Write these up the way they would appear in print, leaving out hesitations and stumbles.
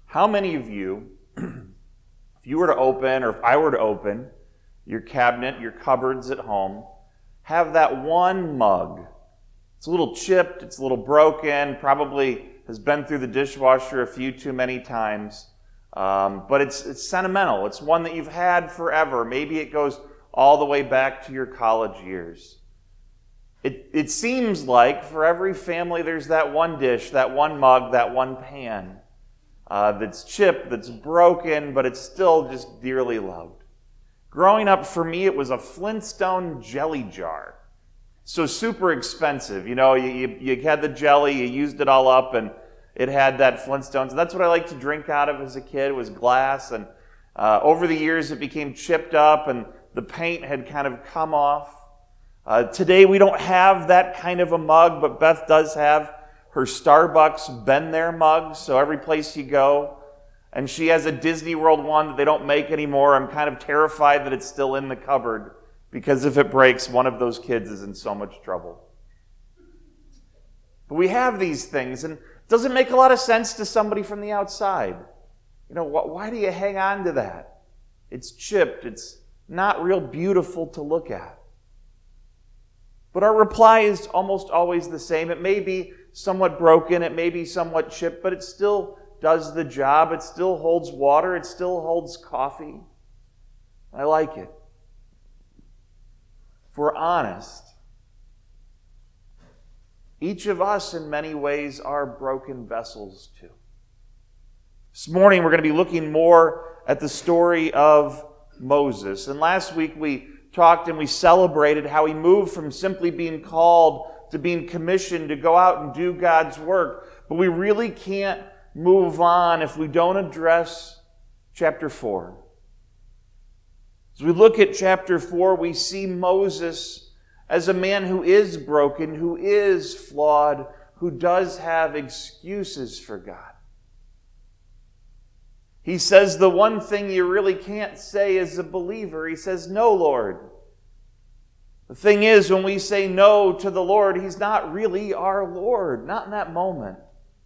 How many of you, if you were to open, or if I were to open, your cabinet, your cupboards at home, have that one mug? It's a little chipped, it's a little broken, probably has been through the dishwasher a few too many times, but it's sentimental. It's one that you've had forever. Maybe it goes all the way back to your college years. It seems like for every family there's that one dish, that one mug, that one pan that's chipped, that's broken, but it's still just dearly loved. Growing up, for me, it was a Flintstone jelly jar. So super expensive. You know, you had the jelly, you used it all up, and it had that Flintstones. That's what I liked to drink out of as a kid, was glass. And over the years, it became chipped up, and the paint had kind of come off. Today, we don't have that kind of a mug, but Beth does have her Starbucks Been There mug, so every place you go. And she has a Disney World one that they don't make anymore. I'm kind of terrified that it's still in the cupboard, because if it breaks, one of those kids is in so much trouble. But we have these things, and it doesn't make a lot of sense to somebody from the outside. You know, why do you hang on to that? It's chipped. It's not real beautiful to look at. But our reply is almost always the same. It may be somewhat broken, it may be somewhat chipped, but it still does the job. It still holds water. It still holds coffee. I like it. If we're honest, each of us in many ways are broken vessels too. This morning we're going to be looking more at the story of Moses. And last week we talked and we celebrated how he moved from simply being called to being commissioned to go out and do God's work. But we really can't move on if we don't address chapter 4. As we look at chapter 4, we see Moses as a man who is broken, who is flawed, who does have excuses for God. He says the one thing you really can't say as a believer. He says, "No, Lord." The thing is, when we say no to the Lord, He's not really our Lord, not in that moment.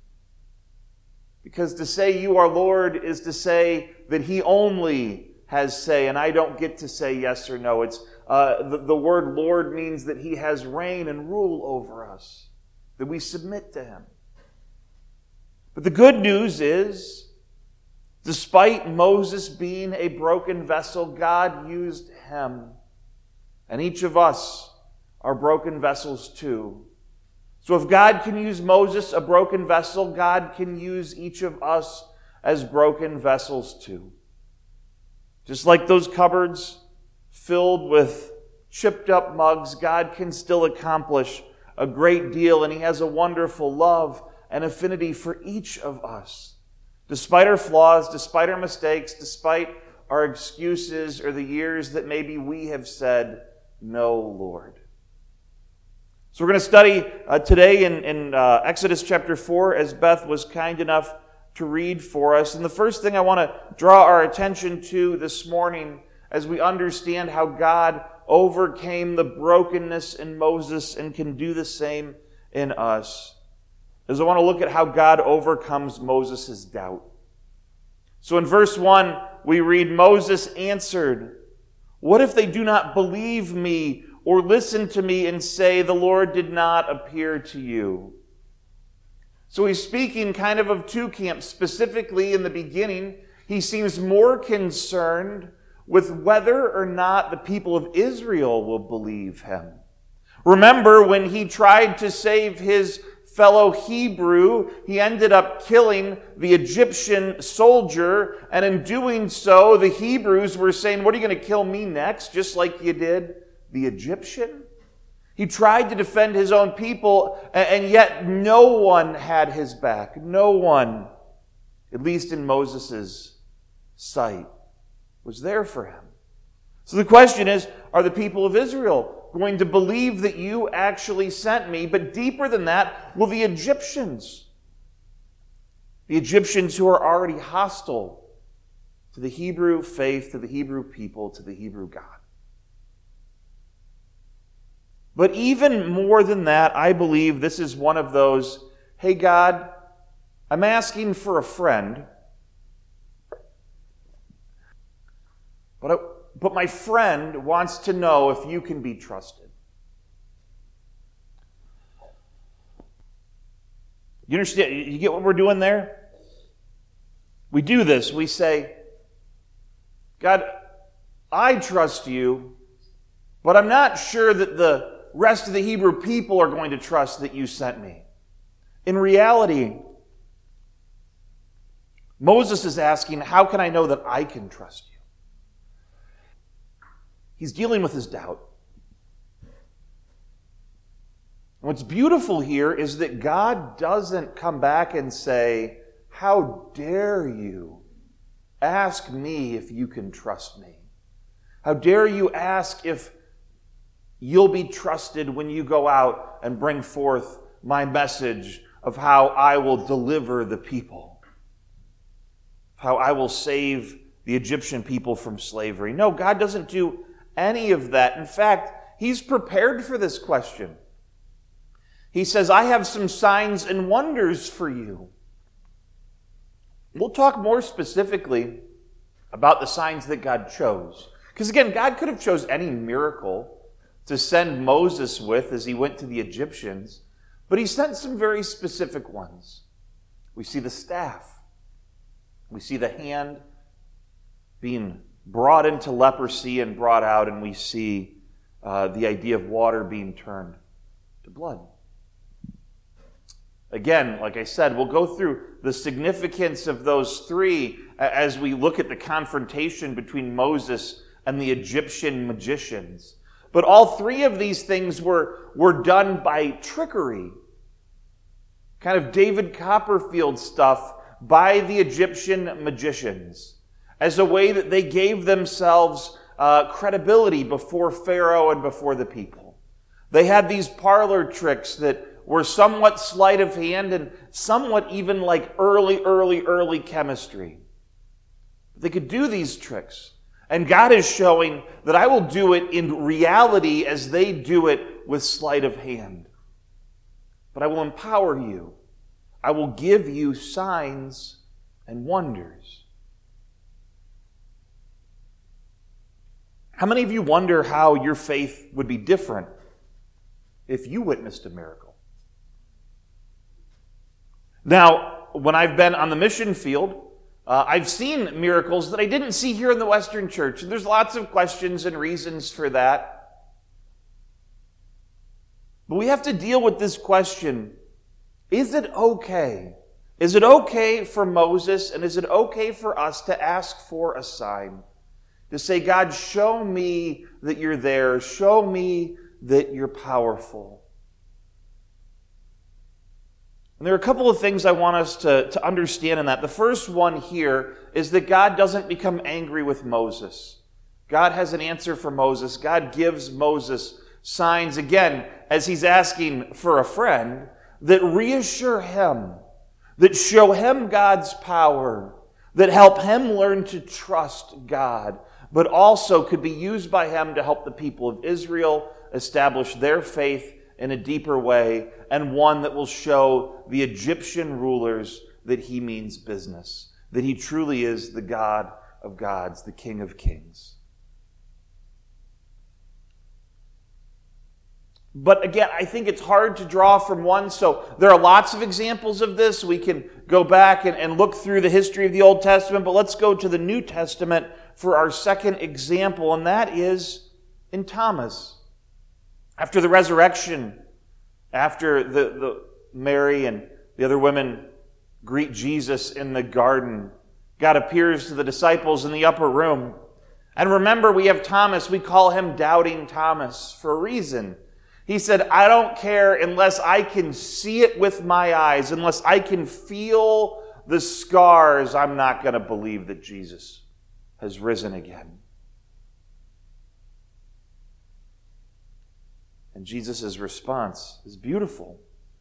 Because to say you are Lord is to say that He only has say, and I don't get to say yes or no. It's the word Lord means that He has reign and rule over us, that we submit to Him. But the good news is, despite Moses being a broken vessel, God used him. And each of us are broken vessels too. So if God can use Moses, a broken vessel, God can use each of us as broken vessels too. Just like those cupboards filled with chipped up mugs, God can still accomplish a great deal, and He has a wonderful love and affinity for each of us. Despite our flaws, despite our mistakes, despite our excuses or the years that maybe we have said, "No, Lord." So we're going to study today in Exodus chapter 4, as Beth was kind enough to read for us. And the first thing I want to draw our attention to this morning, as we understand how God overcame the brokenness in Moses and can do the same in us, is I want to look at how God overcomes Moses' doubt. So in verse 1, we read, "Moses answered, 'What if they do not believe me or listen to me and say, the Lord did not appear to you?'" So he's speaking kind of two camps. Specifically in the beginning, he seems more concerned with whether or not the people of Israel will believe him. Remember, when he tried to save his fellow Hebrew, he ended up killing the Egyptian soldier, and in doing so, the Hebrews were saying, "What, are you going to kill me next, just like you did the Egyptian?" He tried to defend his own people, and yet no one had his back. No one, at least in Moses' sight, was there for him. So the question is, are the people of Israel going to believe that you actually sent me? But deeper than that, will the Egyptians who are already hostile to the Hebrew faith, to the Hebrew people, to the Hebrew God? But even more than that, I believe this is one of those, "Hey God, I'm asking for a friend, But my friend wants to know if you can be trusted. You understand? You get what we're doing there? We do this. We say, God, I trust you, but I'm not sure that the rest of the Hebrew people are going to trust that you sent me. In reality, Moses is asking, how can I know that I can trust you? He's dealing with his doubt. What's beautiful here is that God doesn't come back and say, how dare you ask me if you can trust me? How dare you ask if you'll be trusted when you go out and bring forth my message of how I will deliver the people, how I will save the Egyptian people from slavery? No, God doesn't do any of that. In fact, He's prepared for this question. He says, I have some signs and wonders for you. We'll talk more specifically about the signs that God chose. Because again, God could have chose any miracle to send Moses with as he went to the Egyptians, but He sent some very specific ones. We see the staff. We see the hand being brought into leprosy and brought out, and we see the idea of water being turned to blood. Again, like I said, we'll go through the significance of those three as we look at the confrontation between Moses and the Egyptian magicians. But all three of these things were done by trickery. Kind of David Copperfield stuff by the Egyptian magicians as a way that they gave themselves credibility before Pharaoh and before the people. They had these parlor tricks that were somewhat sleight of hand and somewhat even like early chemistry. They could do these tricks. And God is showing that I will do it in reality as they do it with sleight of hand. But I will empower you. I will give you signs and wonders. How many of you wonder how your faith would be different if you witnessed a miracle? Now, when I've been on the mission field, I've seen miracles that I didn't see here in the Western Church. And there's lots of questions and reasons for that. But we have to deal with this question. Is it okay? Is it okay for Moses and is it okay for us to ask for a sign? To say, God, show me that you're there. Show me that you're powerful. And there are a couple of things I want us to understand in that. The first one here is that God doesn't become angry with Moses. God has an answer for Moses. God gives Moses signs, again, as he's asking for a friend, that reassure him, that show him God's power, that help him learn to trust God, but also could be used by him to help the people of Israel establish their faith in a deeper way, and one that will show the Egyptian rulers that he means business, that he truly is the God of gods, the King of kings. But again, I think it's hard to draw from one, so there are lots of examples of this. We can go back and look through the history of the Old Testament, but let's go to the New Testament for our second example, and that is in Thomas. After the resurrection, after the Mary and the other women greet Jesus in the garden, God appears to the disciples in the upper room. And remember, we have Thomas. We call him Doubting Thomas for a reason. He said, I don't care unless I can see it with my eyes, unless I can feel the scars, I'm not going to believe that Jesus has risen again. And Jesus' response is beautiful.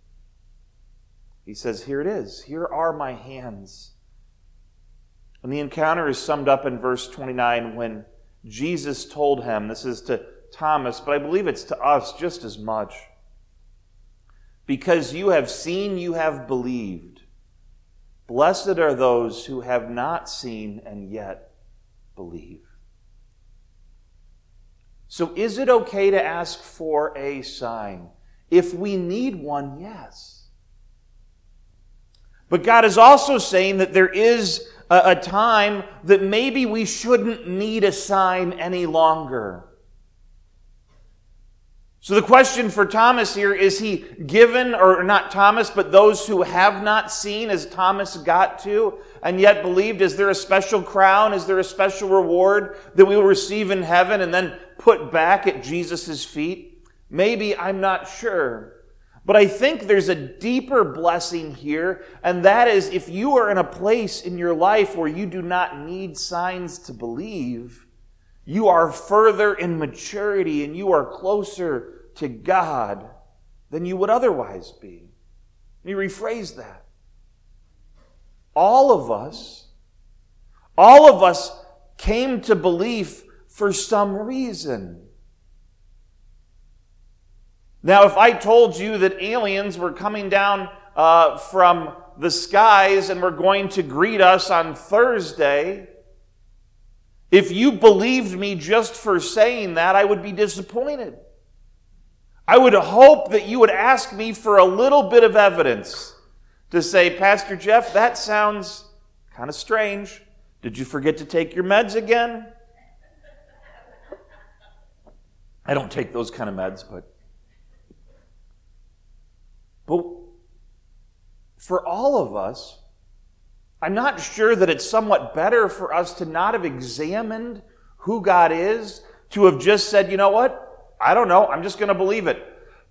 He says, here it is. Here are my hands. And the encounter is summed up in verse 29 when Jesus told him, this is to Thomas, but I believe it's to us just as much. Because you have seen, you have believed. Blessed are those who have not seen and yet believe. So is it okay to ask for a sign? If we need one, yes. But God is also saying that there is a time that maybe we shouldn't need a sign any longer. So the question for Thomas here, is he given, or not Thomas, but those who have not seen as Thomas got to and yet believed? Is there a special crown? Is there a special reward that we will receive in heaven and then put back at Jesus' feet? Maybe, I'm not sure. But I think there's a deeper blessing here, and that is if you are in a place in your life where you do not need signs to believe, you are further in maturity and you are closer to God than you would otherwise be. Let me rephrase that. All of us came to belief for some reason. Now, if I told you that aliens were coming down from the skies and were going to greet us on Thursday, if you believed me just for saying that, I would be disappointed. I would hope that you would ask me for a little bit of evidence to say, Pastor Jeff, that sounds kind of strange. Did you forget to take your meds again? I don't take those kind of meds, but for all of us, I'm not sure that it's somewhat better for us to not have examined who God is, to have just said, you know what? I don't know. I'm just going to believe it.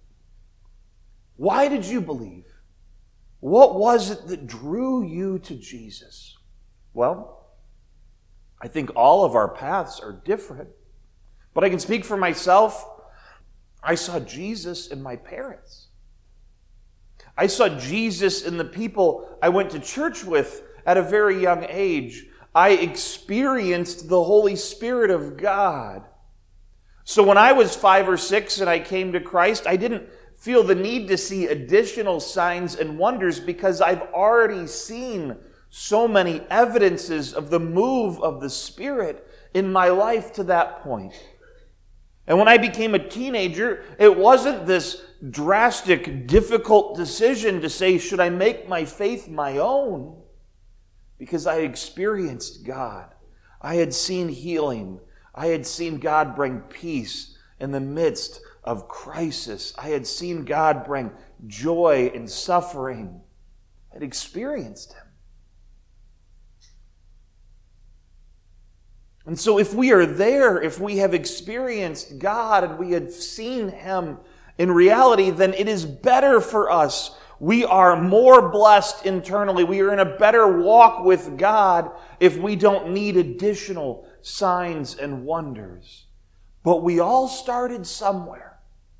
Why did you believe? What was it that drew you to Jesus? Well, I think all of our paths are different. But I can speak for myself. I saw Jesus in my parents. I saw Jesus in the people I went to church with at a very young age. I experienced the Holy Spirit of God. So when I was 5 or 6 and I came to Christ, I didn't feel the need to see additional signs and wonders because I've already seen so many evidences of the move of the Spirit in my life to that point. And when I became a teenager, it wasn't this drastic, difficult decision to say, should I make my faith my own? Because I experienced God. I had seen healing. I had seen God bring peace in the midst of crisis. I had seen God bring joy in suffering. I had experienced Him. And so if we are there, if we have experienced God and we have seen Him in reality, then it is better for us. We are more blessed internally. We are in a better walk with God if we don't need additional signs and wonders. But we all started somewhere.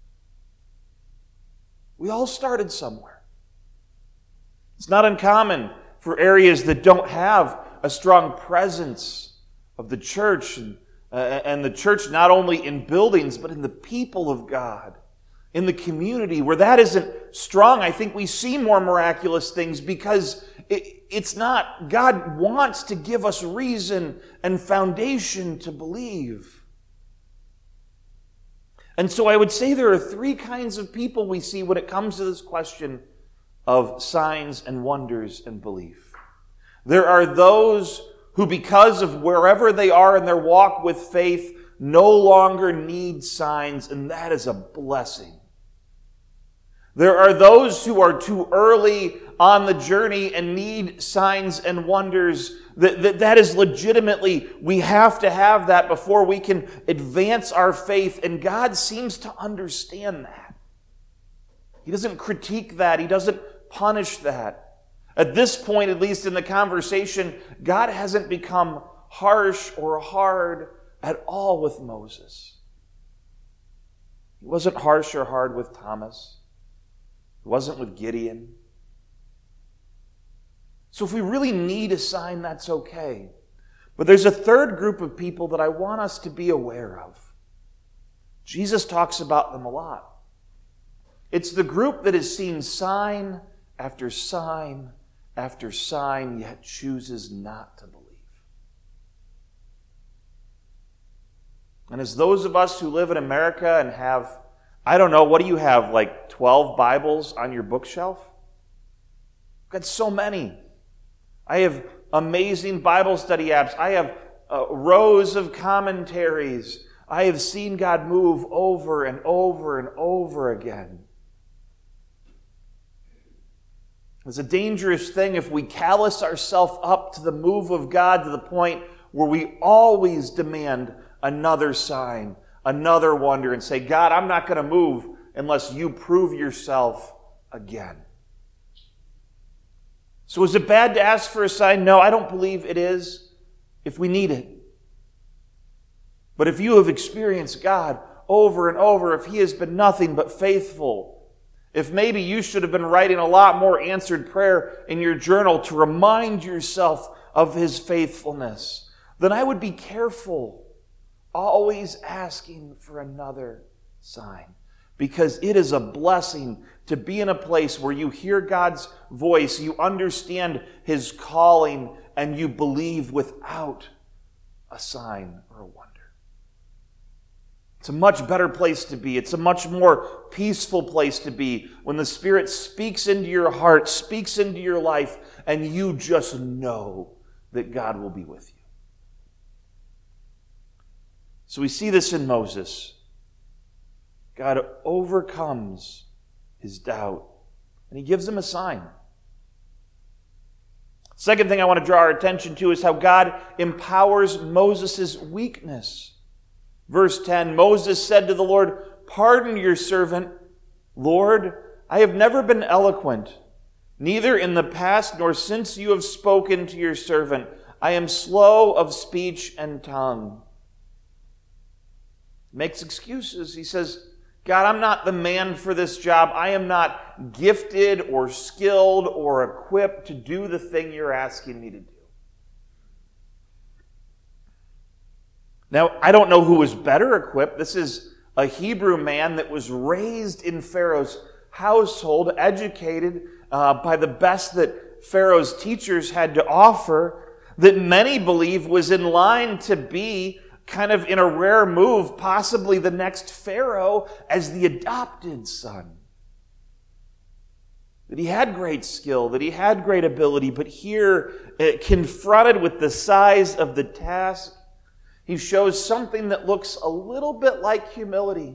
We all started somewhere. It's not uncommon for areas that don't have a strong presence of the church, and the church not only in buildings, but in the people of God, in the community, where that isn't strong. I think we see more miraculous things because it's not, God wants to give us reason and foundation to believe. And so I would say there are 3 kinds of people we see when it comes to this question of signs and wonders and belief. There are those who, because of wherever they are in their walk with faith, no longer need signs, and that is a blessing. There are those who are too early on the journey and need signs and wonders. That is legitimately, we have to have that before we can advance our faith, and God seems to understand that. He doesn't critique that. He doesn't punish that. At this point, at least in the conversation, God hasn't become harsh or hard at all with Moses. He wasn't harsh or hard with Thomas. He wasn't with Gideon. So if we really need a sign, that's okay. But there's a third group of people that I want us to be aware of. Jesus talks about them a lot. It's the group that has seen sign after sign after sign, yet chooses not to believe. And as those of us who live in America and have, I don't know, what do you have, like 12 Bibles on your bookshelf? I've got so many. I have amazing Bible study apps. I have rows of commentaries. I have seen God move over and over and over again. It's a dangerous thing if we callous ourselves up to the move of God to the point where we always demand another sign, another wonder, and say, God, I'm not going to move unless you prove yourself again. So is it bad to ask for a sign? No, I don't believe it is if we need it. But if you have experienced God over and over, if He has been nothing but faithful, if maybe you should have been writing a lot more answered prayer in your journal to remind yourself of His faithfulness, then I would be careful always asking for another sign. Because it is a blessing to be in a place where you hear God's voice, you understand His calling, and you believe without a sign or a wonder. It's a much better place to be. It's a much more peaceful place to be when the Spirit speaks into your heart, speaks into your life, and you just know that God will be with you. So we see this in Moses. God overcomes his doubt, and He gives him a sign. Second thing I want to draw our attention to is how God empowers Moses' weakness. Verse 10, Moses said to the Lord, "Pardon your servant, Lord. I have never been eloquent, neither in the past nor since you have spoken to your servant. I am slow of speech and tongue." Makes excuses. He says, God, I'm not the man for this job. I am not gifted or skilled or equipped to do the thing you're asking me to do. Now, I don't know who was better equipped. This is a Hebrew man that was raised in Pharaoh's household, educated by the best that Pharaoh's teachers had to offer, that many believe was in line to be kind of in a rare move, possibly the next Pharaoh as the adopted son. That he had great skill, that he had great ability, but here, confronted with the size of the task, he shows something that looks a little bit like humility.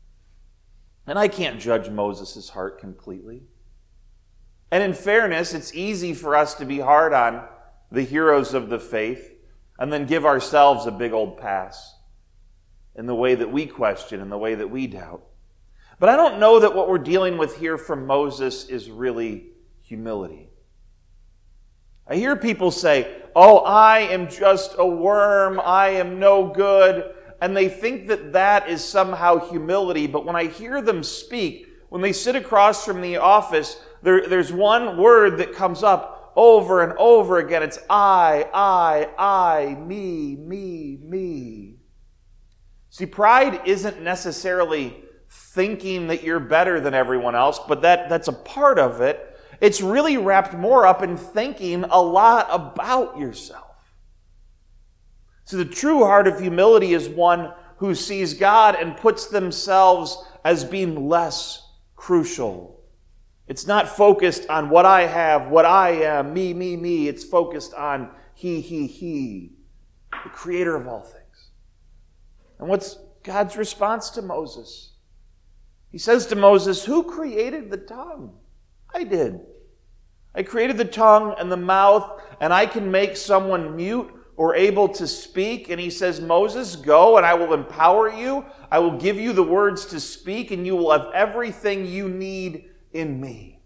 And I can't judge Moses' heart completely. And in fairness, it's easy for us to be hard on the heroes of the faith and then give ourselves a big old pass in the way that we question, in the way that we doubt. But I don't know that what we're dealing with here from Moses is really humility. I hear people say, oh, I am just a worm, I am no good, and they think that that is somehow humility. But when I hear them speak, when they sit across from the office, there's one word that comes up over and over again. It's I, me. See, pride isn't necessarily thinking that you're better than everyone else, but that's a part of it. It's really wrapped more up in thinking a lot about yourself. So the true heart of humility is one who sees God and puts themselves as being less crucial. It's not focused on what I have, what I am, me. It's focused on He, the creator of all things. And what's God's response to Moses? He says to Moses, who created the tongue? I did. I created the tongue and the mouth, and I can make someone mute or able to speak. And he says, Moses, go and I will empower you. I will give you the words to speak, and you will have everything you need in me.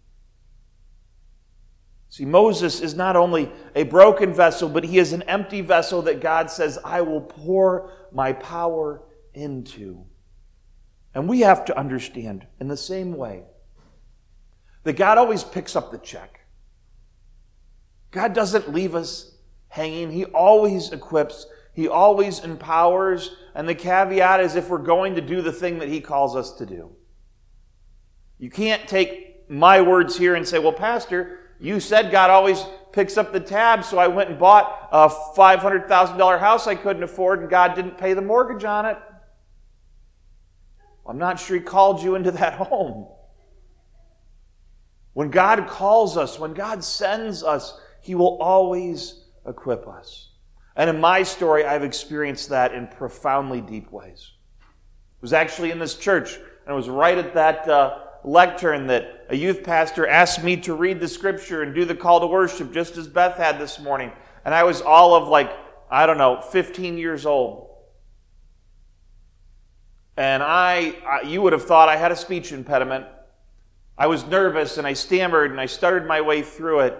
See, Moses is not only a broken vessel, but he is an empty vessel that God says, I will pour my power into. And we have to understand in the same way that God always picks up the check. God doesn't leave us hanging. He always equips. He always empowers. And the caveat is if we're going to do the thing that He calls us to do. You can't take my words here and say, well, Pastor, you said God always picks up the tab, so I went and bought a $500,000 house I couldn't afford, and God didn't pay the mortgage on it. I'm not sure He called you into that home. When God calls us, when God sends us, He will always equip us. And in my story, I've experienced that in profoundly deep ways. It was actually in this church, and it was right at that lectern that a youth pastor asked me to read the scripture and do the call to worship, just as Beth had this morning. And I was all of 15 years old. And you would have thought I had a speech impediment. I was nervous and I stammered and I stuttered my way through it.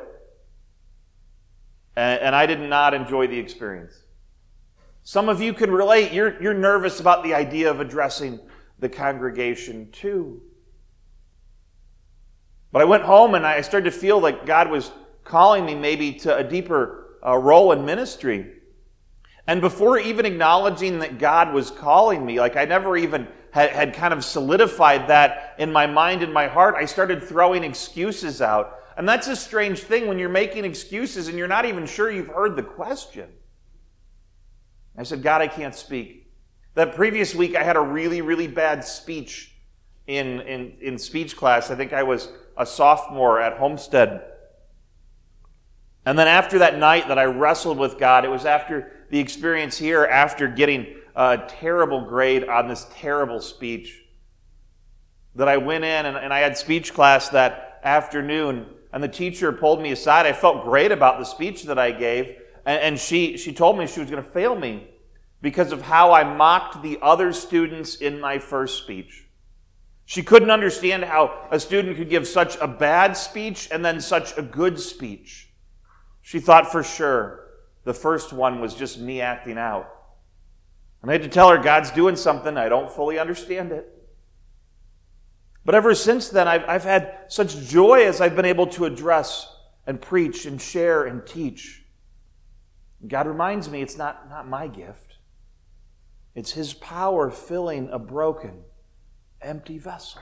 And I did not enjoy the experience. Some of you can relate. You're nervous about the idea of addressing the congregation too. But I went home and I started to feel like God was calling me maybe to a deeper role in ministry. And before even acknowledging that God was calling me, I never even had kind of solidified that in my mind and my heart, I started throwing excuses out. And that's a strange thing when you're making excuses and you're not even sure you've heard the question. I said, God, I can't speak. That previous week, I had a really, really bad speech in speech class. I think I was a sophomore at Homestead. And then after that night that I wrestled with God, it was after the experience here, after getting a terrible grade on this terrible speech, that I went in and I had speech class that afternoon, and the teacher pulled me aside. I felt great about the speech that I gave, and she told me she was going to fail me because of how I mocked the other students in my first speech. She couldn't understand how a student could give such a bad speech and then such a good speech. She thought for sure the first one was just me acting out. And I had to tell her, God's doing something. I don't fully understand it. But ever since then, I've had such joy as I've been able to address and preach and share and teach. And God reminds me it's not my gift. It's His power filling a broken, empty vessel.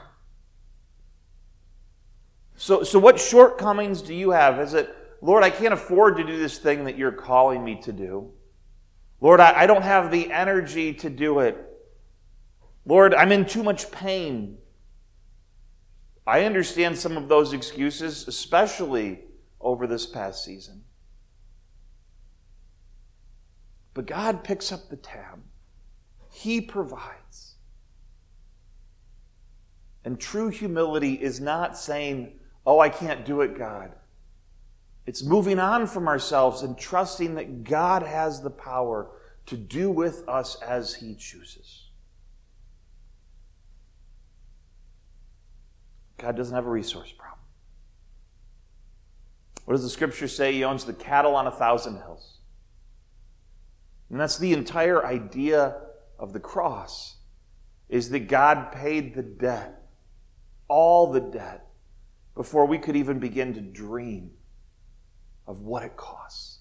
So what shortcomings do you have? Is it, Lord, I can't afford to do this thing that you're calling me to do. Lord, I don't have the energy to do it. Lord, I'm in too much pain. I understand some of those excuses, especially over this past season. But God picks up the tab. He provides. And true humility is not saying, oh, I can't do it, God. It's moving on from ourselves and trusting that God has the power to do with us as He chooses. God doesn't have a resource problem. What does the scripture say? He owns the cattle on 1,000 hills. And that's the entire idea of the cross, is that God paid the debt, all the debt, before we could even begin to dream of what it costs.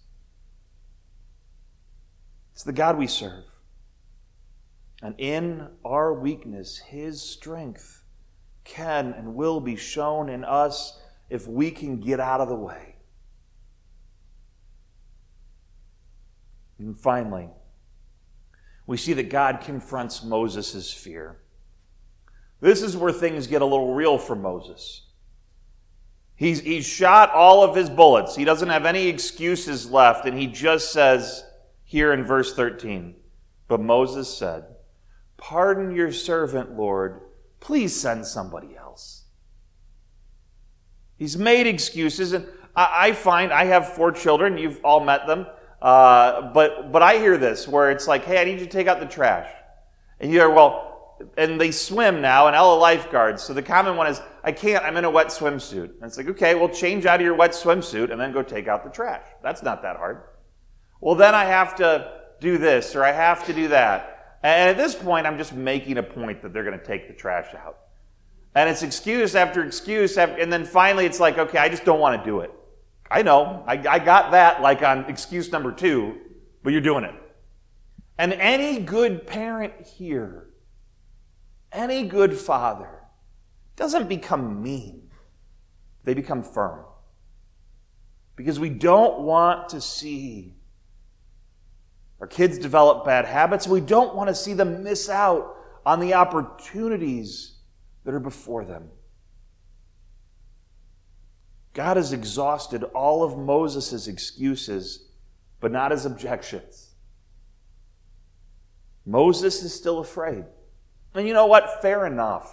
It's the God we serve. And in our weakness, His strength can and will be shown in us if we can get out of the way. And finally, we see that God confronts Moses' fear. This is where things get a little real for Moses. He's shot all of his bullets. He doesn't have any excuses left, and he just says here in verse 13, but Moses said, "Pardon your servant, Lord. Please send somebody else." He's made excuses, and I find, I have 4 children. You've all met them. But I hear this where it's like, hey, I need you to take out the trash. And you hear, well, and they swim now, and all the lifeguards. So the common one is, I can't, I'm in a wet swimsuit. And it's like, okay, well, change out of your wet swimsuit and then go take out the trash. That's not that hard. Well, then I have to do this, or I have to do that. And at this point, I'm just making a point that they're going to take the trash out. And it's excuse after excuse, and then finally it's like, okay, I just don't want to do it. I know, I got that like on excuse number 2, but you're doing it. And any good parent here, any good father, doesn't become mean. They become firm. Because we don't want to see our kids develop bad habits. We don't want to see them miss out on the opportunities that are before them. God has exhausted all of Moses' excuses, but not his objections. Moses is still afraid. And you know what? Fair enough.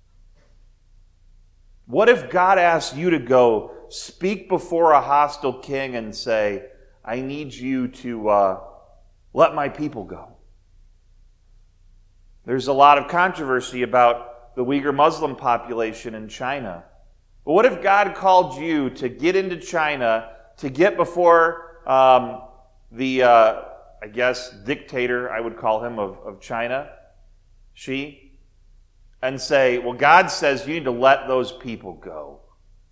What if God asked you to go speak before a hostile king and say, I need you to let my people go? There's a lot of controversy about the Uyghur Muslim population in China. But what if God called you to get into China, to get before I guess, dictator, I would call him, of China, Xi, and say, well, God says you need to let those people go.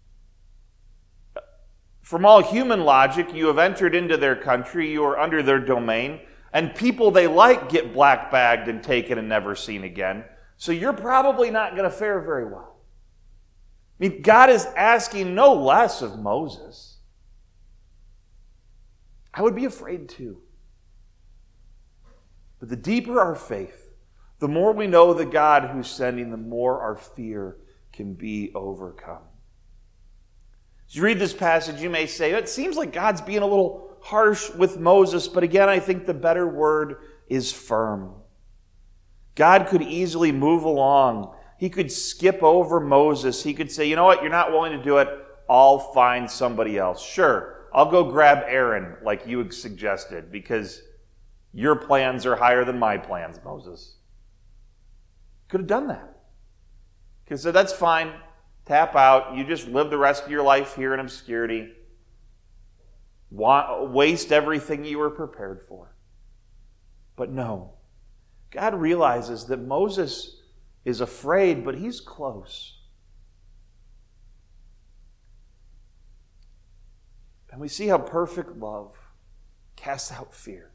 From all human logic, you have entered into their country, you are under their domain, and people they like get black-bagged and taken and never seen again. So you're probably not going to fare very well. I mean, God is asking no less of Moses. I would be afraid too. But the deeper our faith, the more we know the God who's sending, the more our fear can be overcome. As you read this passage, you may say, it seems like God's being a little harsh with Moses, but again, I think the better word is firm. God could easily move along. He could skip over Moses. He could say, you know what, you're not willing to do it, I'll find somebody else. Sure, I'll go grab Aaron, like you had suggested, because your plans are higher than my plans, Moses. Could have done that. Could have said, that's fine, tap out, you just live the rest of your life here in obscurity. Waste everything you were prepared for. But no, God realizes that Moses is afraid, but he's close. And we see how perfect love casts out fear.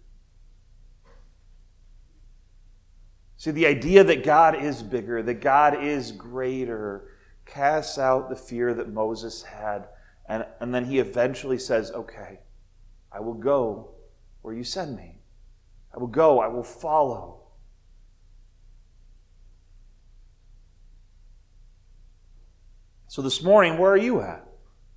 See, the idea that God is bigger, that God is greater, casts out the fear that Moses had. And then he eventually says, okay, I will go where you send me. I will go, I will follow. So this morning, where are you at? Are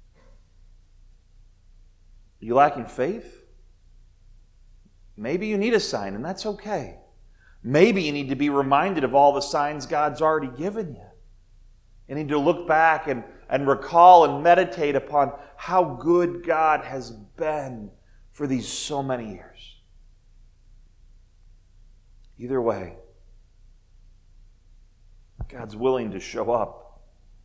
you lacking faith? Maybe you need a sign, and that's okay. Maybe you need to be reminded of all the signs God's already given you. You need to look back and recall and meditate upon how good God has been for these so many years. Either way, God's willing to show up.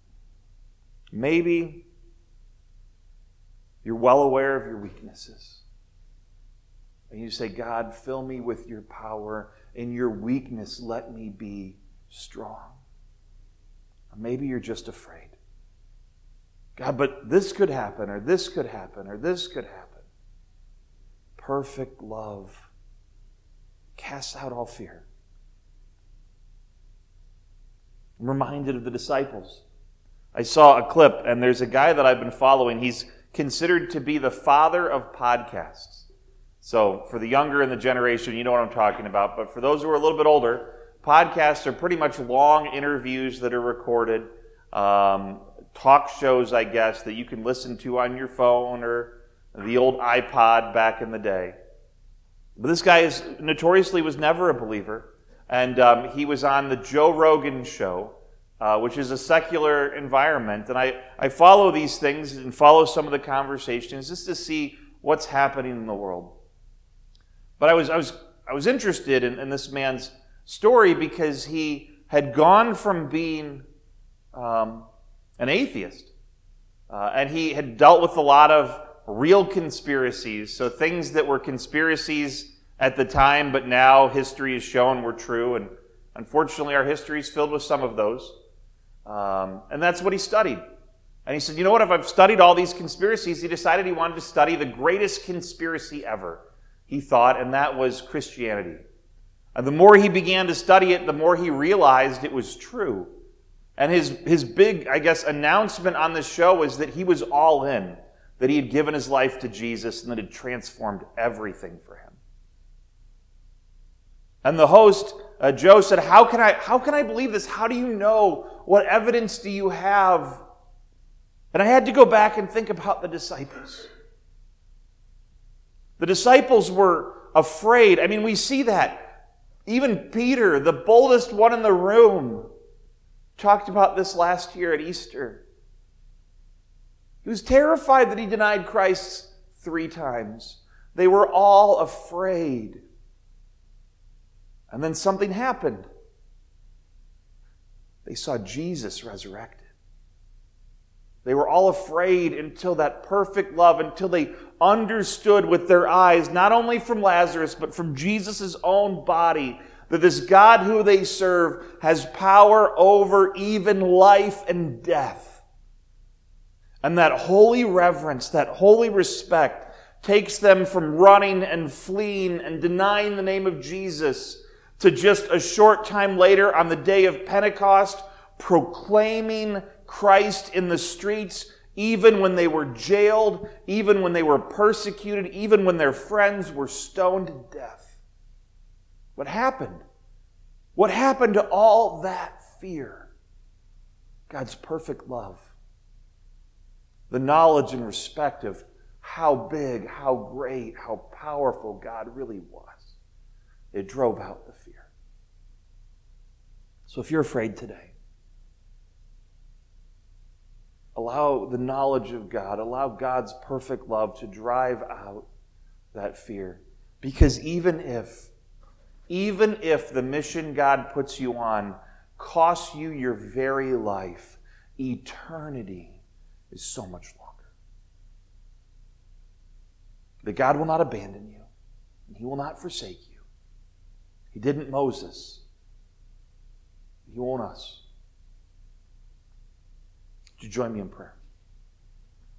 Maybe you're well aware of your weaknesses. And you say, God, fill me with your power. In your weakness, let me be strong. Or maybe you're just afraid. God, but this could happen, or this could happen, or this could happen. Perfect love casts out all fear. I'm reminded of the disciples. I saw a clip, and there's a guy that I've been following. He's considered to be the father of podcasts. So for the younger in the generation, you know what I'm talking about. But for those who are a little bit older, podcasts are pretty much long interviews that are recorded, talk shows, I guess, that you can listen to on your phone or the old iPod back in the day. But this guy notoriously was never a believer, and he was on the Joe Rogan show, which is a secular environment. And I follow these things and follow some of the conversations just to see what's happening in the world. But I was interested in this man's story because he had gone from being an atheist, and he had dealt with a lot of real conspiracies, so things that were conspiracies at the time, but now history has shown were true, and unfortunately our history is filled with some of those. And that's what he studied. And he said, you know what, if I've studied all these conspiracies, he decided he wanted to study the greatest conspiracy ever, he thought, and that was Christianity. And the more he began to study it, the more he realized it was true. And his big, I guess, announcement on this show was that he was all in, that he had given his life to Jesus and that it transformed everything for him. And the host, Joe, said, how can I believe this? How do you know? What evidence do you have? And I had to go back and think about the disciples. The disciples were afraid. I mean, we see that. Even Peter, the boldest one in the room, talked about this last year at Easter. He was terrified that he denied Christ 3 times. They were all afraid. And then something happened. They saw Jesus resurrected. They were all afraid until that perfect love, until they understood with their eyes, not only from Lazarus, but from Jesus' own body, that this God who they serve has power over even life and death. And that holy reverence, that holy respect, takes them from running and fleeing and denying the name of Jesus to just a short time later on the day of Pentecost, proclaiming Christ in the streets, even when they were jailed, even when they were persecuted, even when their friends were stoned to death. What happened? What happened to all that fear? God's perfect love. The knowledge and respect of how big, how great, how powerful God really was. It drove out the fear. So if you're afraid today, allow the knowledge of God, allow God's perfect love to drive out that fear. Because even if the mission God puts you on costs you your very life, eternity is so much longer. That God will not abandon you, and He will not forsake you. He didn't Moses. He won't us. Would you join me in prayer?